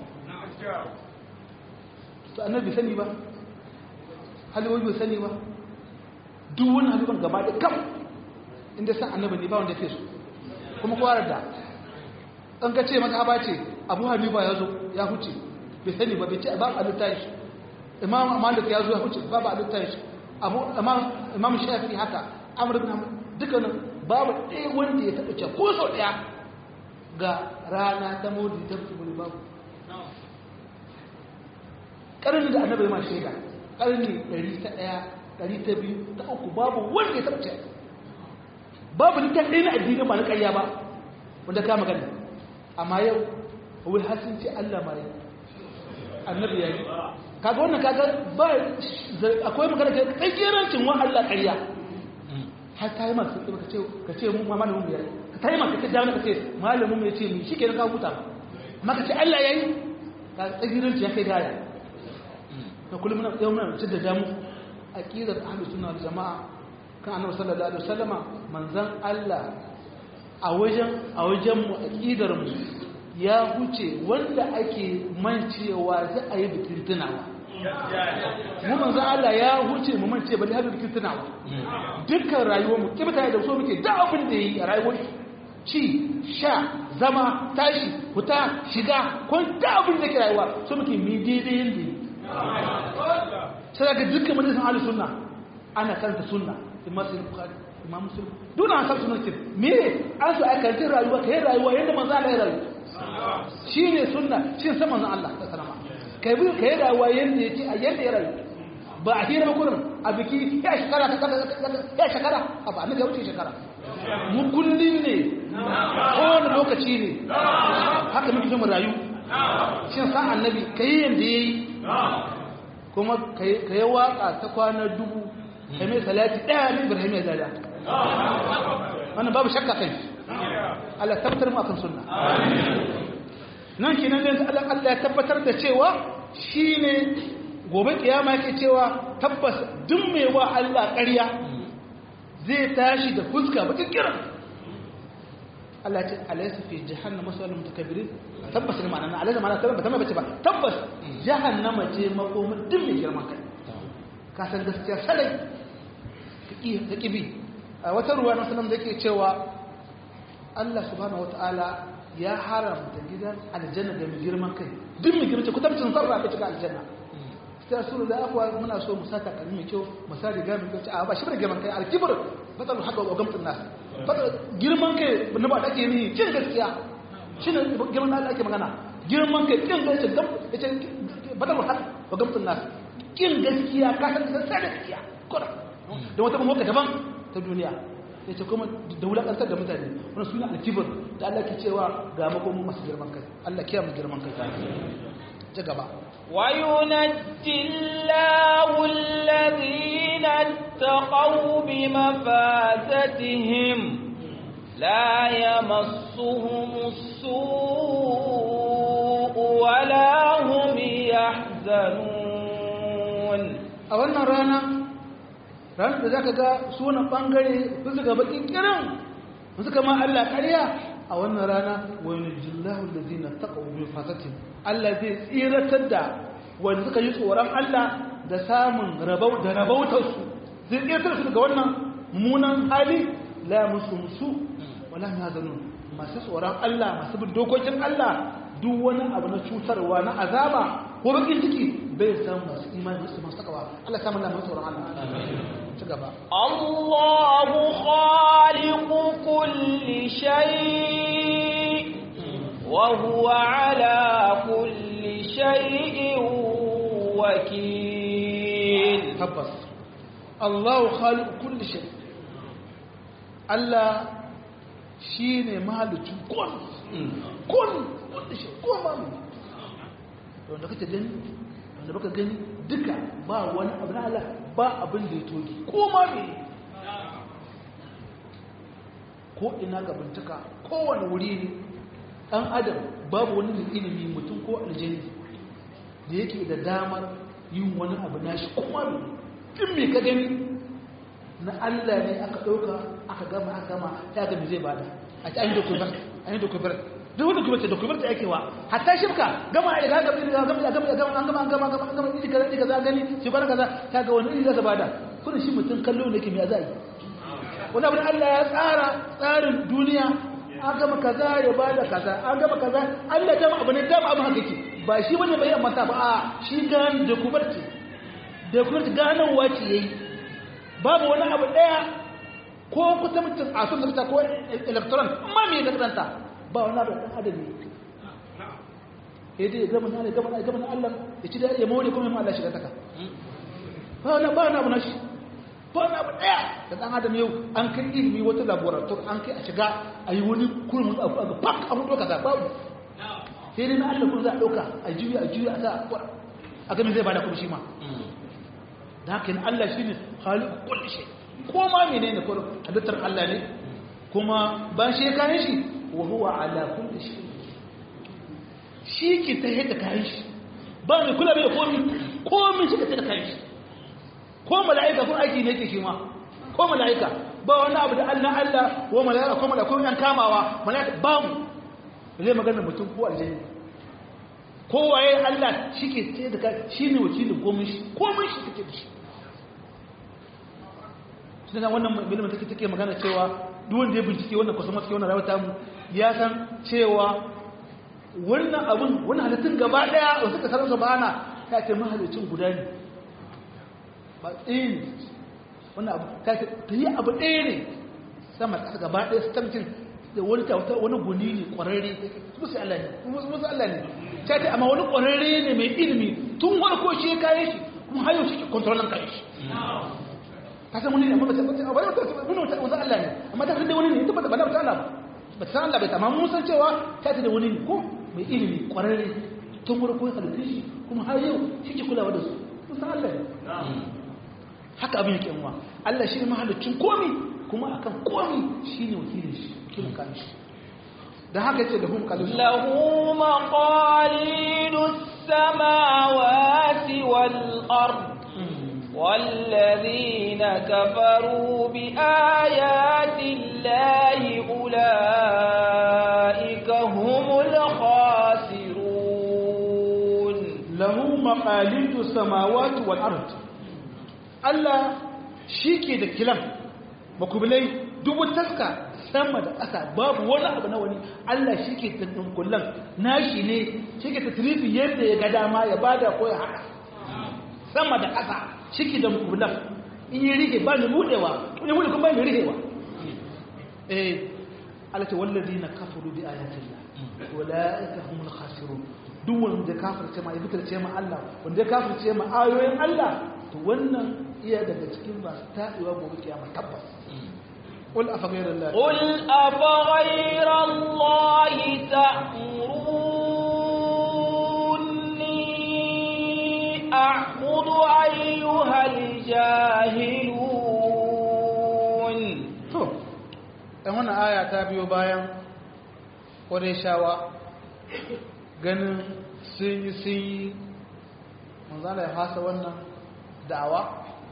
to annabi sani ba halibobi bai sani ba duk wani haliban gaba da kam inda san annabi ne ba wanda ke so kuma kwarar da an ka ce maka ba ce abu hanifa ya zo ya huce bai sani ba bai ce babu alitta shi imam malik ya zo ya huce babu alitta shi imam shafi haka amr ibn dukkanin babu ɗaya wanda ya taɓa ce ko sau ɗaya ga rana ta modi ta fi babu ƙarni da annabai ma shaida ƙarni 101 102 ta uku babu wanda ya taɓa ce babu ni ta ɗaya na addini ba na ƙarya ba wanda ka magana amma yau wai hasin ce Allah ma yi annabi ya yi kaga wannan kaga ba akwai magana ta tsagerancin wa Allah ƙarya har ta yi masu ka ce mu malamin mu ya ka ta yi masu ka jami'a ka ce malamin mu ya ce mu shi ke na kawo huta amma ka ce Allah ya yi ka tsagiranci ya kai gaya na kullum muna ci da damu a ƙirar ahlus sunna wal jama'a kan annabi sallallahu alaihi wasallama manzon Allah a wajen mu aqidar mu ya huce wanda ake mancewa za a yi bikin tunawa mu manzo Allah ya huce mu mance bali har bikin tunawa dukkan rayuwar mu kibta da so muke da abin da yi a rayuwar ci sha zama tashi huta shiga kun da abin da ke rayuwa so muke mi daidai yanda sai ga dukkan majalisun ahlus sunna ana kanta sunna imam bukhari imam muslim duna an san sunna ce me an so aka kanta rayuwa kai rayuwa yanda manzo Allah ya rayu shine sunna shine san manzo Allah sallallahu alaihi kai bi kai rayuwa yanda yake a yanda ya rayu ba a hira kurin a biki ya shekara a ba ya wuce shekara mu kullun ne kowane lokaci ne haka muke mu rayu shin san annabi kai yanda yayi kuma ka yi waka ta kwana 1000 kai mai salati ɗaya ne Ibrahim ya zada wannan babu shakka kai Allah tabbatar mu akan sunna nan kenan dai Allah ya tabbatar da cewa shine gobe kiyama yake cewa tabbas duk mai wa Allah ƙarya zai tashi da fuska ba kikkira Allah ce alaysa fi jahannama masal mutakabbirin tabbas ne ma'ana alaysa ma'ana tabbas ba bace ba tabbas jahannama ce makomin duk mai girman kai ka san gaskiya sarai ka kibi a wata ruwa na sallam da yake cewa Allah subhanahu wataala ya haramta gidan aljanna da mai girman kai duk mai girman kai ku tabbacin sarra ka shiga aljanna sai suru da akwa muna so mu saka kalmi mai kyau mu sa riga mai kyau a ba shi girman kai alkibr batal haqqa wa gamtun nas batal girman kai ba da ake ni kin gaskiya shine girman Allah ake magana girman kai kin gaskiya yace batal haqqa wa gamtun nas kin gaskiya ka san sai gaskiya kora da wata mamoka daban ta duniya ya ce kuma da wulaƙantar da mutane wani suna alkibir da Allah ke cewa ga makomin masu girman kai Allah kiya mu girman kai ta gaba وينجي الله الذين اتقوا بمفازتهم لا يمسهم السوء ولا هم يحزنون أولنا رانا ranar da za ka ga sunan ɓangare su suka baƙin kiran su suka ma Allah ƙarya a wannan rana wani jillahu da zina taɓa ubin fasatin Allah zai tsiratar da wanda suka yi tsoron Allah da samun rabautarsu zai tsiratar su daga wannan mummunan hali la musu musu wala na zanun masu tsoron Allah masu bin dokokin Allah duk wani abu na cutarwa na azaba ko bakin ciki bai samu masu imani masu takawa Allah samun lamun tsoron Allah الله خالق كل شيء وهو على كل شيء وكيل تبس الله خالق كل شيء الله شيء مالك كل شيء كل ما wanda kake gani wanda baka gani duka ba wani abu na Allah ba abin da ya toki ko ma me ko ina ga bintuka kowane wuri ne dan adam babu wani mai ilimi mutum ko aljani da yake da damar yin wani abu nashi kuma me kin me ka gani na Allah ne aka dauka aka gama ya ga me zai bada a ta an yi dokubar duk wanda kuma ce dokubar da yake wa hatta shirka gama ya ga gama kaza za gani shi bar kaza ta ga wani zai bada kuma shi mutum kallo ne ke me zai wani abin Allah ya tsara tsarin duniya an gama kaza ya bada kaza an gama kaza Allah dama abu ne dama abu haka ke ba shi bane bai amma ta ba a shi gan dokubar ce ganan wace yayi babu wani abu daya ko kusa mutum a sun zuta ko electron amma me ga karanta ba wani abu dan adam ne dai gama na Allah ya ci da ya more kuma Allah shiga taka ba na abu na shi ba na abu daya da dan adam yau an kai ilimi wata laboratory an kai a shiga a yi wani kurmin abu a pak a mutu kaza babu sai dai na Allah kun za a dauka a juya a sa a gami zai bada kuma shi ma da haka ne Allah shine khaliqu kulli shay ko ma menene ko halittar Allah ne kuma ban shi ya kare shi wa huwa ala kulli shay shi ke ta yadda kayan shi ba mai kula bai da komi shi ka ta da kayan shi ko mala'ika ko aiki ne ke shi ma ko mala'ika ba wani abu da Allah ko mala'ika ko mala'ika ko yan kamawa mala'ika ba mu zai magana mutum ko aljanna ko waye Allah shi ke ta da kayan shi ne wakilin komi shi take da shi sai wannan milimin take magana cewa duk wanda ya bincike wannan kusa suke wannan rawata mu ya san cewa wannan abun wannan halittun gaba daya da suka sarrafa bana ta ce mahalicin guda ne ba tsaye ne wannan abu ta ce ta yi abu ɗaya ne sama ƙasa gaba ɗaya su tamcin da wani tauta wani guni ne ƙwararre musu Allah ne ta ce amma wani ƙwararre ne mai ilimi tun farko shi ya kayan shi kuma hayo shi ke kontrolan kayan shi ka san wani ne amma ba ta wani Allah ne amma ta da wani ne ita ba ta Allah ba ta san Allah bai tamam mun san cewa ta da wani ne ko mai ilimi kwararre tun farko ya halitta shi kuma har yau shi ke kulawa da su musa Allah ne haka abin yake muwa Allah shi ne mahalicin komi kuma akan komi shi ne wakilin shi wakilin kan shi da haka yace da hum qalil lahu maqalidus samawati wal ard والذين كفروا بآيات الله أولئك هم الخاسرون له مقاليد السماوات والأرض الله شيكي da kilam makubilai dubu taska sama da ƙasa babu wani abu na wani Allah shike tattun kullan nashi ne shike tatrifi yadda ya ga dama ya bada ko ya hada sama da ƙasa ciki da mukulan in yi rike ba ni budewa wani bude kuma ba ni rikewa alata wallazi na kafaru bi ayatillah ulaika humul khasirun duk wanda kafirce ma ya fitarce ma Allah wanda kafirce ma ayoyin Allah to wannan iya daga cikin masu taɗewa gobe kiyama tabbas قل أفغير الله أعبد أيها الجاهلون to dan wannan aya ta biyo bayan Qurayshawa ganin sun yi manzala ya fasa wannan da'awa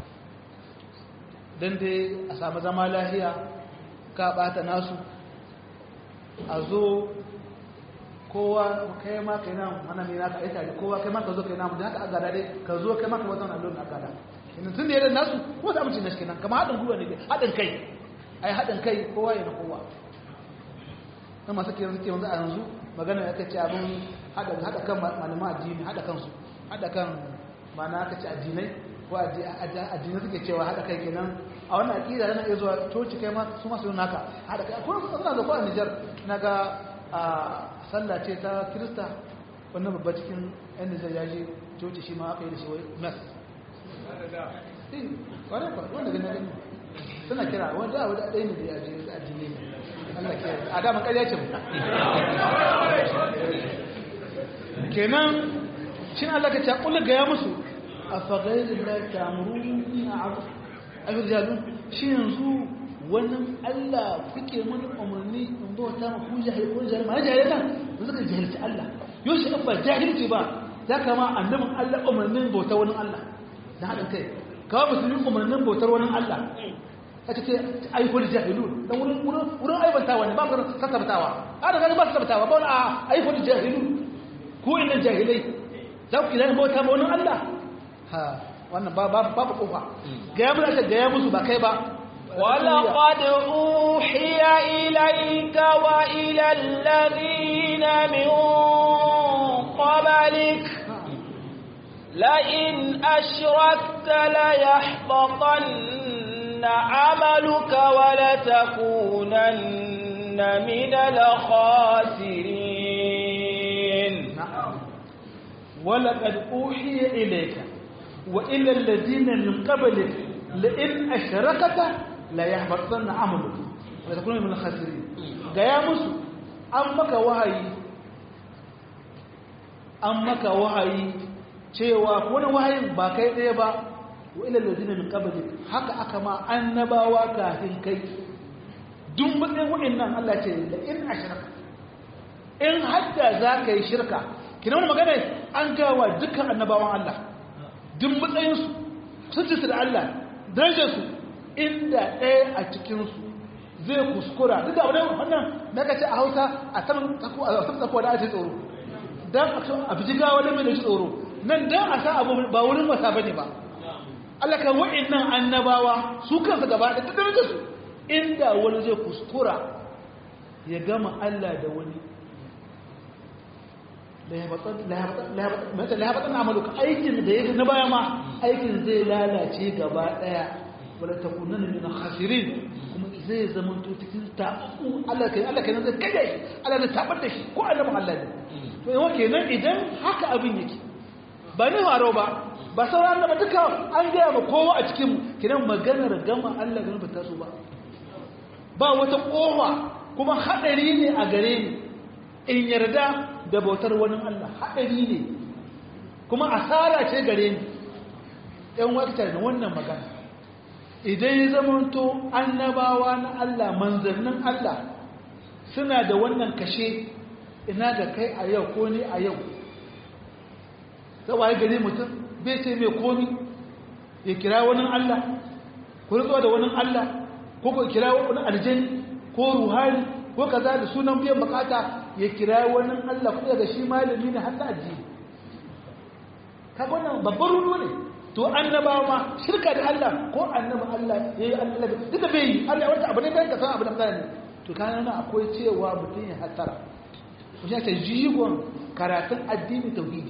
dan dai a samu zama lafiya ka bata nasu a zo kowa kai ma kai namu mana ne naka aita ne kowa kai ma ka zo kai namu da haka agada dai ka zo kai ma ka wata wannan lona agada idan tun da yadda nasu ko za mu ci nashi kenan kamar haɗin gwiwa ne haɗin kai ai haɗin kai kowa ya na kowa na masu ke yanzu a yanzu magana ya kace abin haɗa kan malaman addini haɗa kansu haɗa kan mana aka ce addinai ko addinai suke cewa haɗa kai kenan a wannan aƙida yana iya zuwa coci kai ma su masu naka haɗa kai akwai wasu suna da ko a Nijar na ga a sallah ce ta kirista wannan babba cikin yan da ya je coci shi ma aka yi da shi wai mas kwanan kwa wanda gani gani suna kira wanda a wadda ɗaya ne da ya je addini ne Allah ke a daman ƙarya ce mu kenan shi Allah ka ce kula ga ya musu a fagairin da ta amuru a abu jalun shi yanzu wannan Allah kuke mana umarni in bauta ma ku jahil ko jahil ma jahil nan ba zaka jahilci Allah yau shi ba jahilci ba zaka ma annabin Allah umarnin bauta wani Allah da hadin kai ka musulmin umarnin bautar wani Allah kace ce ayyuhul jahilun dan wurin aibantawa ne ba ka kasabtawa a daga ba kasabtawa ba wani ayyuhul jahilun ko inna jahilai za ku kira bauta ma wani Allah ha wannan babu kofa ga ya mun ga ya musu ba kai ba ولقد أوحي إليك وإلى الذين من قبلك لئن أشركت ليحبطن عملك ولتكونن من الخاسرين ولقد أوحي إليك وإلى الذين من قبلك لئن أشركت la yahbatanna amaluka wa takunu min al-khasirin gaya musu an maka wahayi cewa wani wahayin ba kai ɗaya ba wa ila ladina min qablik haka aka ma annabawa kafin kai duk matsayin wa'annan Allah ce da in ashraka in hadda za ka yi shirka kina wani magana an gawa dukkan annabawan Allah duk matsayinsu sun ci da Allah darajarsu inda ɗaya a cikinsu zai kuskura duk da wannan na kace a hausa a saman tsakuwa da ake tsoro don a fi jiga wani mai da shi tsoro nan don a sa abu ba wurin wasa bane ba Allah kan wa'annan annabawa su kansa gaba da dukkan su inda wani zai kuskura ya gama Allah da wani la habatan amaluka aikin da yake na baya ma aikin zai lalace gaba daya wala takunan min khasirin kuma zai zama to cikin tabu Allah kai zai kaje Allah ne tabar da shi ko annabin Allah ne to yawa kenan idan haka abin yake ba ne haro ba sauran annaba duka an gaya ma kowa a cikin mu kiran maganar gama Allah ganin ba ta so ba wata kowa kuma hadari ne a gare ni in yarda da bautar wani Allah hadari ne kuma asara ce gare ni ‘yan wakita da wannan magana idan ya zamanto annabawa na Allah manzannin Allah suna da wannan kashe ina da kai a yau ko ni a yau zawaye gari mutum bai ce mai komi ya kira wani Allah ko zuwa da wani Allah ko ko kira wani aljani ko ruhani ko kaza da sunan biyan bukata ya kira wani Allah ko da shi malami ne hatta addini kaga wannan babbar ruwa ne to annabawa ma shirka da Allah ko annabi Allah yayi Allah duka bai yi Allah wata abu ne dan ka san abu da mutane to kana nan akwai cewa mutum ya hatara ko shi ta jigon karatun addini tauhidi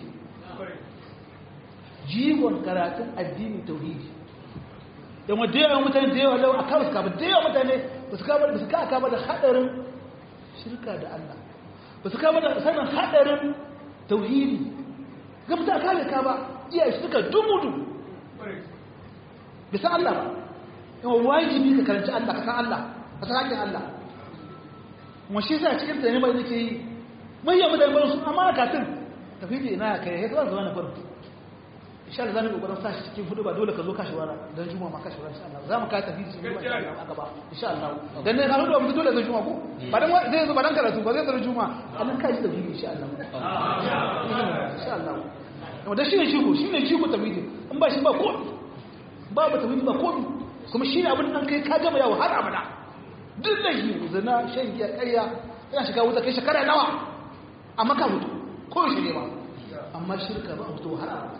jigon karatun addini tauhidi dan wanda yawan mutane da yawa lau akan su ka ba da yawa mutane ba su ka ba da hadarin shirka da Allah ba su ka ba da sanin hadarin tauhidi ga mutane kale ka ba iya suka dumudu bisa Allah ba yawan wajibi ka karanci Allah ka san Allah ka san hakkin Allah kuma shi sa cikin tsaye mai nake yi mai yamu da yin su amma katin tafidi ina kai ya zuwa zuwa na farko insha Allah zamu kokarin sa shi cikin hudu ba dole ka zo kashi wara dan juma'a ma kashi wara insha Allah zamu ka tafidi cikin hudu ba aka ba insha Allah dan ne ka hudu ba dole zai juma'a ko ba dan zai zo ba dan karatu ba zai zo juma'a annan kai tafidi insha Allah insha Allah wanda shi ne shigo tafidi in ba shi ba ko babu tafidi ba ko kuma shi ne abin nan kai ka gama yawo har abada duk da shi zina shan giya ƙarya yana shiga wuta kai shekara nawa amma ka mutu ko shi ne ba amma shirka ba mutu har abada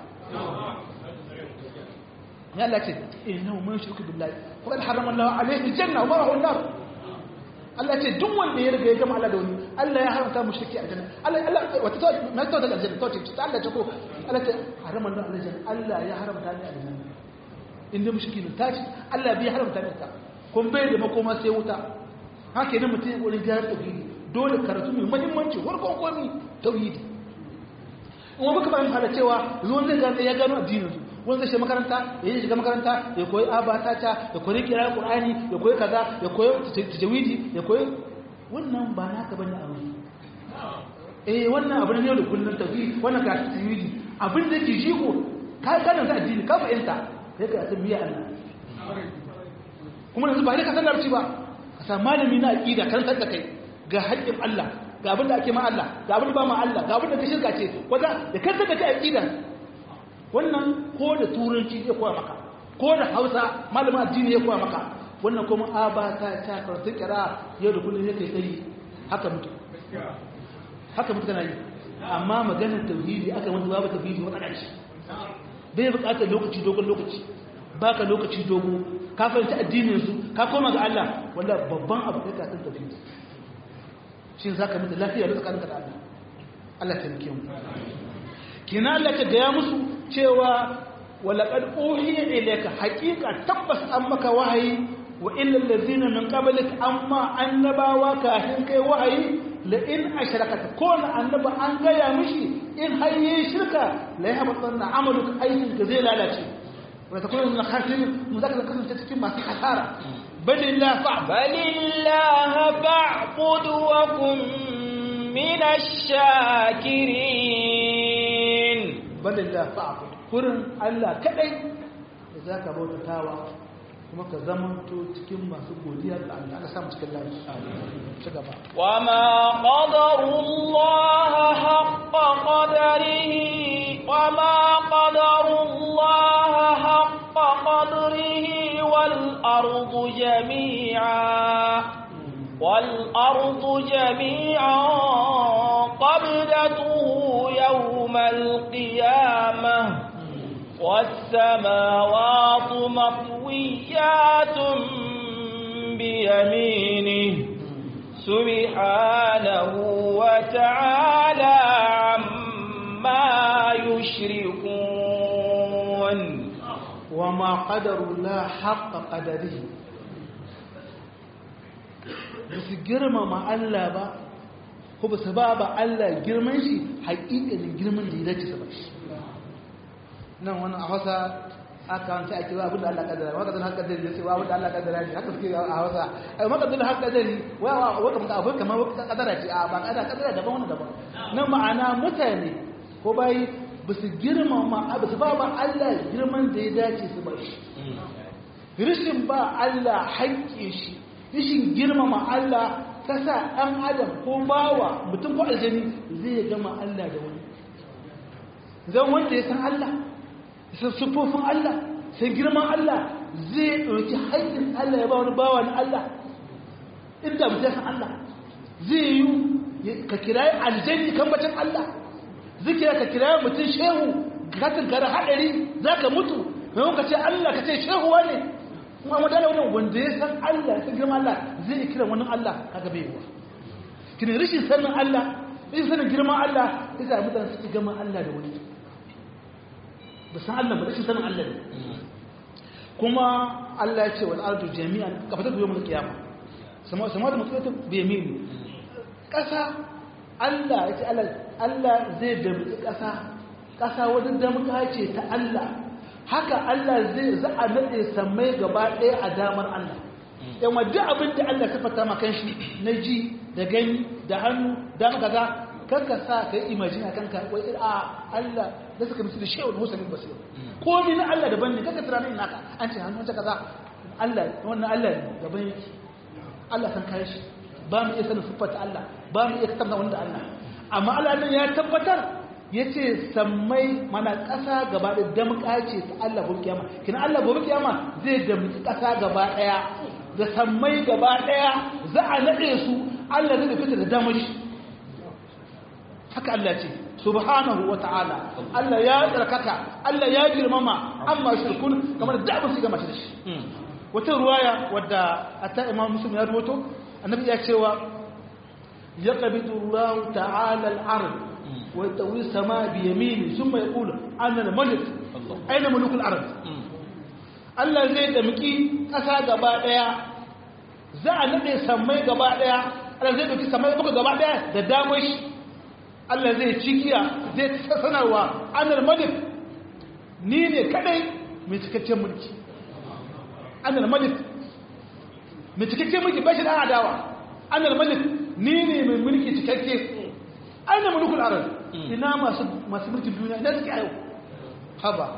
ya Allah ce innahu man yushriku billahi faqad harrama Allahu alayhi aljanna wa ma'ahu an-nar Allah ce duk wanda ya riga ya gama Allah da wani Allah ya haramta mushriki a janna Allah wata ta na ta da aljanna to ce Allah ce ko Allah ce harrama Allahu aljanna Allah ya haramta ni aljanna inda mushriki ne ta ce Allah bai haramta ni ta kun bai da makoma sai wuta haka ne mutum ya wurin gyara tauhidi dole karatu mai muhimmanci warkon komi tauhidi in baka bayan fara cewa zuwan zai gane ya gano addinin su wanda zai shiga makaranta ya yi shiga makaranta ya koyi abata ta ya koyi kira qur'ani ya koyi kaza ya koyi tajwidi ya koyi wannan ba naka bane abu wannan abu ne da kullun tauhidi wannan ka tajwidi abin da yake jigo ka gane da addini ka fahimta sai ka san biya Allah kuma yanzu ba ne ka san larabci ba ka san malami na aqida kan san da kai ga haƙƙin Allah ga abin da ake ma Allah ga abin da ba ma Allah ga abin da ka shirka ce wanda da kan san da kai aqida wannan ko da turanci zai koya maka ko da Hausa malamin addini ya koya maka wannan kuma abata ta karatu kira yau da kullum yake kai haka mutu kana yi amma maganar tauhidi aka wanda babu tauhidi wata ce bai buƙatar lokaci dogon lokaci baka lokaci dogo ka fahimci addinin su ka koma ga Allah wanda babban abu kai ka san tauhidi shin zaka mutu lafiya da tsakaninka da Allah Allah ta mike mu kina Allah ta ga ya musu cewa walaqad uhiya ilayka haqiqa tabbas an maka wahayi wa illal ladina min qablik amma annabawa kafin kai wahayi la in ashrakata kuna annaba an gaya mishi in har yi shirka la yahbatanna amaluka aikin ka zai lalace wa takunu min khasirin muzakka kasance cikin masu hasara balillah fa'bud wa kun min ash-shakirin balillah fa'bud kurin Allah kadai da zaka bautatawa kuma ka zamanto cikin masu godiya ga Allah aka samu cikin lafiya ci gaba wa ma qadarullaha haqqa qadarihi wa ma qadarullaha haqqa qadrihi wal ardu jami'an qabdatuhu yawmal qiyamah والسماوات مطويات بيمينه سبحانه وتعالى عما يشركون وما قدر الله حق قدره بس جرم مع الله با هو بسبب الله جرمن شي حقيقة جرمن da ya dace sa nan wannan a Hausa aka wance ake wa abin da Allah kaddara wa kaddara haka dare sai wa abin da Allah kaddara ne haka suke a Hausa ai maka dole haka dare wa kamar abin kamar kaddara ce a ba kaddara daban wannan daban nan ma'ana mutane ko bai ba su girmama ba su ba Allah girman da ya dace su ba shi rishin ba Allah haƙƙe shi rishin girmama Allah ta sa ɗan adam ko bawa mutum ko aljani zai gama Allah da wani zan wanda ya san Allah san sufofin Allah sai girman Allah zai ɗauki haƙƙin Allah ya ba wani bawa na Allah inda mutum ya san Allah zai yi ka kirayi aljani kan bacin Allah zikira ka kirayi mutum shehu ka tunkara haɗari za ka mutu mai ka ce Allah ka ce shehuwa ne kuma madala wani wanda ya san Allah ya san girman Allah zai kira wani Allah kaga bai yiwa kina rashin sanin Allah rashin sanin girman Allah yasa mutane suke gama Allah da wani ba san Allah ba rashin sanin Allah ne kuma Allah ya ce wal ardu jami'an kafata da yawmul qiyamah sama da mutum bai mini kasa Allah ya ce Allah zai damƙi ƙasa wadda damƙa ce ta Allah haka Allah zai za a nade samai gaba ɗaya a damar Allah yan wadda abin da Allah ka fata makan shi na ji da gani da hannu da maka ga kanka sa ka yi imajina kanka wai a Allah da suka musu da shehu da musulun basir ko ni na Allah daban ne kanka tunanin naka an ce hannun ta kaza Allah wannan Allah ne daban yake Allah san kai shi ba mu iya sanin siffata Allah ba mu iya tattauna wanda Allah amma Allah nan ya tabbatar yace sammai mana ƙasa gaba da damƙa ce ta Allah gobe kiyama kina Allah gobe kiyama zai damƙi ƙasa gaba daya da sammai gaba daya za a nade su Allah zai fita da damar shi haka Allah ce subhanahu wata'ala Allah ya tsarkaka Allah ya girmama amma shirkun kamar da abin su gama shi da shi wata ruwaya wadda hatta Imam Muslim ya rubuto annabi ya cewa yaqbidu Allah ta'ala al-ard wa yatawi as-samaa bi yamini thumma yaqulu ana al-malik aina muluk al-ard Allah zai damki kasa gaba daya za a nade samai gaba daya Allah zai dauki samai gaba daya da damar shi Allah zai cikiya zai sanarwa ana al-malik ni ne kadai mai cikakken mulki ana al-malik mai cikakken mulki bashi da adawa annal malik ni ne mai mulki cikakke aina mulkul arab ina masu mulkin duniya ina suke ayo haba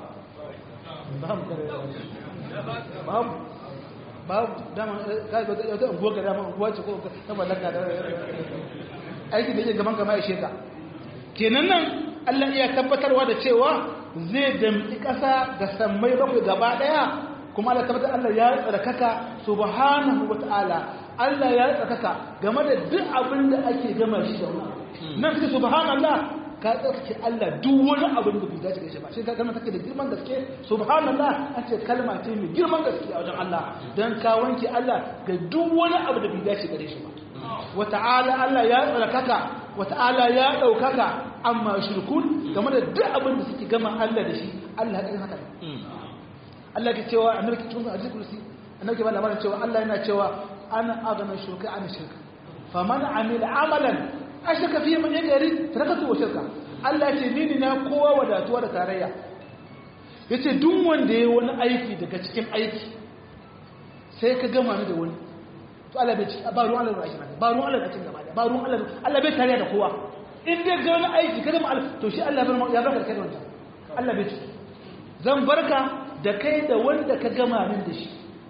babu dama kai ba ta unguwa ga dama unguwa ce ko ta mallaka da aiki da yake gaban kama ya sheka kenan nan Allah iya tabbatarwa da cewa zai damki kasa da sammai bakwai gaba daya kuma Allah tabbata Allah ya tsarkaka subhanahu wataala Allah ya tsarkaka game da duk abin da ake gama shi da wani nan kace subhanallah ka tsarkake Allah duk wani abin da bai dace da shi ba sai ka kalma take da girman gaske subhanallah an ce kalma ce mai girman gaske a wajen Allah dan ka wanke Allah ga duk wani abu da bai dace da shi ba wataala Allah ya tsarkaka wataala ya daukaka amma shirkun game da duk abin da suke gama Allah da shi Allah ya haka Allah ke cewa annabi ke cikin hadisi kursi annabi ke ba labarin cewa Allah yana cewa ana agana shirka an shirka faman amila amalan ashaka fi man yagari tarakatu wa shirka Allah ce ni na kowa wadatuwa da tarayya yace duk wanda yayi wani aiki daga cikin aiki sai ka gama ni da wani to Allah bai ci ba ruwan Allah da ba ruwan Allah da cikin gaba ba ruwan Allah bai tarayya da kowa in dai ga wani aiki ka gama Allah to shi Allah ya barka kai da wannan Allah bai ci zan barka da kai da wanda ka gama min da shi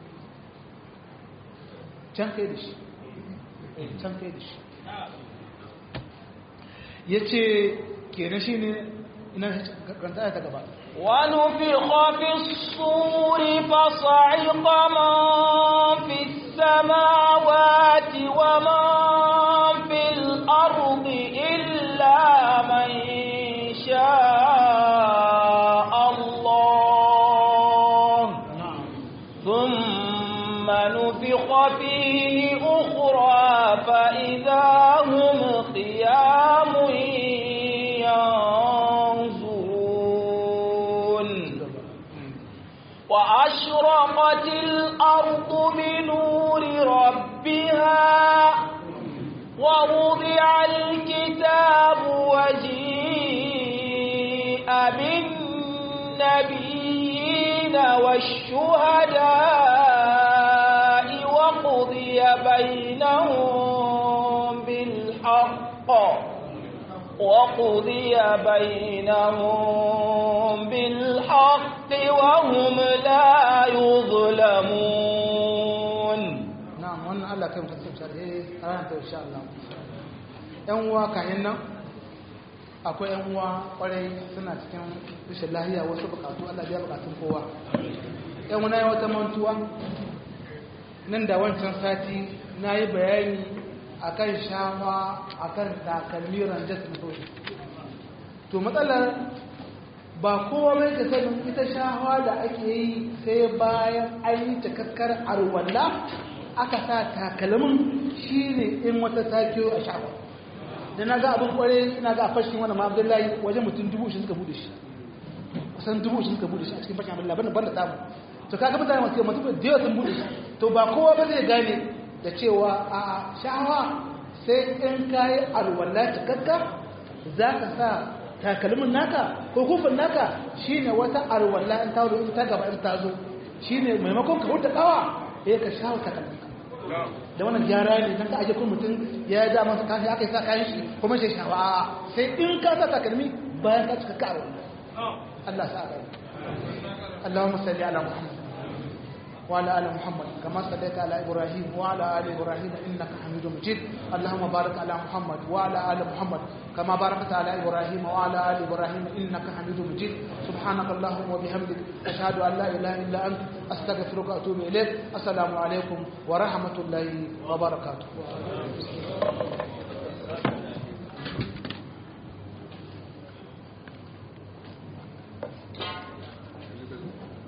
can kai da shi ya ce kenan shi ne ina ranta ta gaba ونفخ في الصور فصعق من في السماوات ومن في الأرض إلا من شاء الله ثم نفخ فيه أخرى فإذا هم قيام ينظرون وأشرقت الأرض بنور ربها ووضع الكتاب وجيء وقضي بينهم بالحق وهم لا يظلمون. نعم وانا الله كم تسمع شرعي أنت إن شاء الله. أنوا كهنا akwai yan uwa kwarai suna cikin rashin lahiya wasu bukatu Allah ya bukatun kowa. Yan wani wata mantuwa nan da wancan sati na yi bayani akan shawa akan takalmi ranjas mutoshi. To matsalar ba kowa mai ka sanin ita shawa da ake yi sai bayan an yi cikakkar arwalla aka sa takalmin shi ne in wata takiyo a shawa. Da na ga abin kware ina ga fashin wani ma'abdullahi wajen mutum 20,000 suka bude shi kusan 20,000 suka bude shi a cikin fashin abdullahi banda tamu. To kaga mutane masu mutum da yawa sun bude shi to ba kowa ba zai gane da cewa a shawa sai in kayi alwala cikakka za ka sa takalmin naka ko kufin naka shine wata alwala in ta in ta gaba in ta zo shine maimakon ka huta kawa sai ka shawo takalmin da wannan gyara ne dan ka aje kun mutum ya ja masa kashi aka sa kayan shi kuma sai shawa sai in ka sa takalmi bayan ka cika karo Allah sa ka Allahumma salli ala Muhammad wa ala ali Muhammad kama sallaita ala Ibrahim wa ala ali Ibrahim innaka Hamidum Majid Allahumma barik ala Muhammad wa ala ali Muhammad kama barakta ala Ibrahim wa ala ali Ibrahim innaka Hamidum Majid subhanaka Allahumma wa bihamdik ashhadu an la ilaha illa anta astaghfiruka wa atubu ilayk assalamu alaikum wa rahmatullahi wa barakatuh